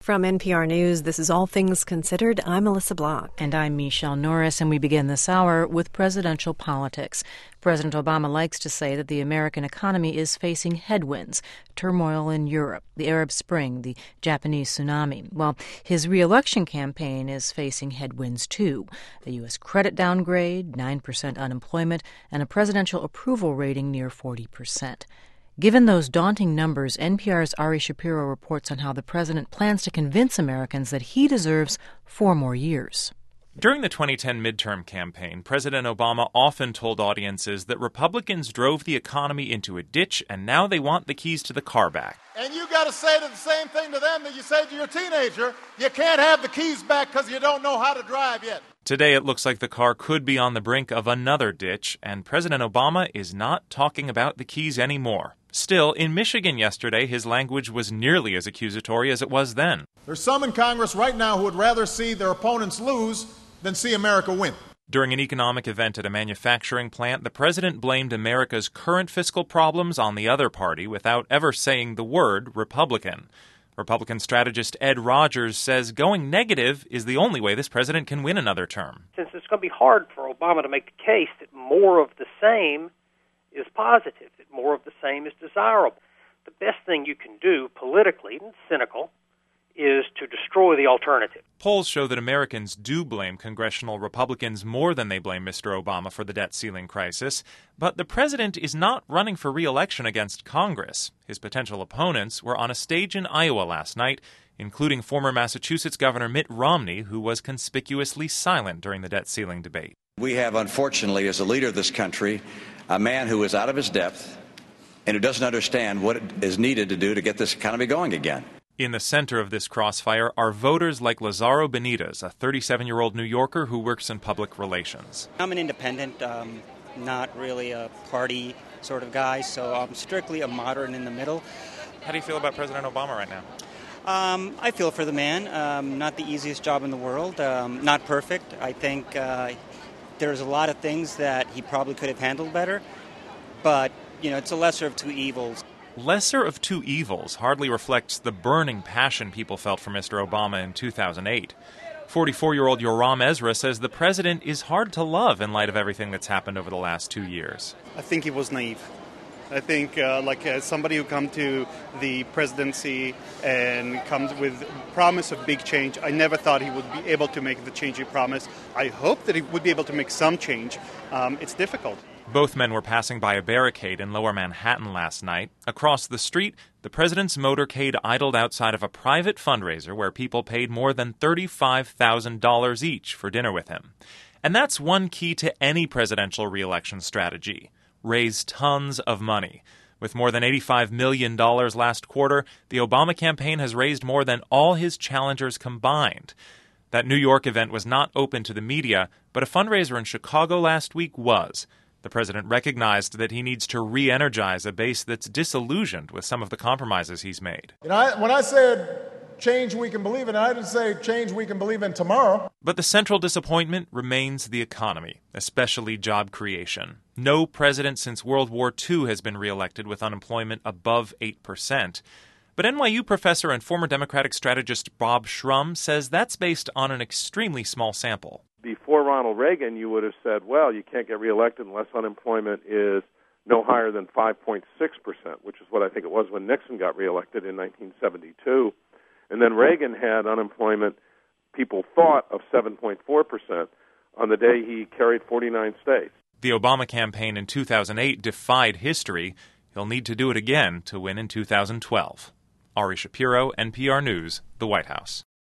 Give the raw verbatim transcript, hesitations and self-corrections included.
From N P R News, this is All Things Considered. I'm Melissa Block. And I'm Michelle Norris, and we begin this hour with presidential politics. President Obama likes to say that the American economy is facing headwinds, turmoil in Europe, the Arab Spring, the Japanese tsunami. Well, his re-election campaign is facing headwinds, too. A U S credit downgrade, nine percent unemployment, and a presidential approval rating near forty percent. Given those daunting numbers, N P R's Ari Shapiro reports on how the president plans to convince Americans that he deserves four more years. During the twenty ten midterm campaign, President Obama often told audiences that Republicans drove the economy into a ditch and now they want the keys to the car back. And you got to say the same thing to them that you say to your teenager. You can't have the keys back because you don't know how to drive yet. Today, it looks like the car could be on the brink of another ditch, and President Obama is not talking about the keys anymore. Still, in Michigan yesterday, his language was nearly as accusatory as it was then. There's some in Congress right now who would rather see their opponents lose than see America win. During an economic event at a manufacturing plant, the president blamed America's current fiscal problems on the other party without ever saying the word Republican. Republican strategist Ed Rogers says going negative is the only way this president can win another term. Since it's going to be hard for Obama to make the case that more of the same is positive, that more of the same is desirable, the best thing you can do politically, and cynical, is to destroy the alternative. Polls show that Americans do blame congressional Republicans more than they blame Mister Obama for the debt ceiling crisis. But the president is not running for re-election against Congress. His potential opponents were on a stage in Iowa last night, including former Massachusetts Governor Mitt Romney, who was conspicuously silent during the debt ceiling debate. We have, unfortunately, as a leader of this country, a man who is out of his depth and who doesn't understand what is needed to do to get this economy going again. In the center of this crossfire are voters like Lazaro Benitez, a thirty-seven-year-old New Yorker who works in public relations. I'm an independent, um, not really a party sort of guy, so I'm strictly a moderate in the middle. How do you feel about President Obama right now? Um, I feel for the man. Um, not the easiest job in the world. Um, not perfect. I think uh, there's a lot of things that he probably could have handled better, but, you know, it's a lesser of two evils. Lesser of two evils hardly reflects the burning passion people felt for Mister Obama in two thousand eight. forty-four-year-old Yoram Ezra says the president is hard to love in light of everything that's happened over the last two years. I think he was naive. I think, uh, like uh, somebody who come to the presidency and comes with promise of big change, I never thought he would be able to make the change he promised. I hope that he would be able to make some change. Um, it's difficult. Both men were passing by a barricade in Lower Manhattan last night. Across the street, the president's motorcade idled outside of a private fundraiser where people paid more than thirty-five thousand dollars each for dinner with him. And that's one key to any presidential re-election strategy: raise tons of money. With more than eighty-five million dollars last quarter, the Obama campaign has raised more than all his challengers combined. That New York event was not open to the media, but a fundraiser in Chicago last week was. The president recognized that he needs to re-energize a base that's disillusioned with some of the compromises he's made. You know, I, when I said change we can believe in, I didn't say change we can believe in tomorrow. But the central disappointment remains the economy, especially job creation. No president since World War Two has been reelected with unemployment above eight percent. But N Y U professor and former Democratic strategist Bob Shrum says that's based on an extremely small sample. Before Ronald Reagan, you would have said, well, you can't get reelected unless unemployment is no higher than five point six percent, which is what I think it was when Nixon got reelected in nineteen seventy-two. And then Reagan had unemployment, people thought, of seven point four percent on the day he carried forty-nine states. The Obama campaign in two thousand eight defied history. He'll need to do it again to win in two thousand twelve. Ari Shapiro, N P R News, the White House.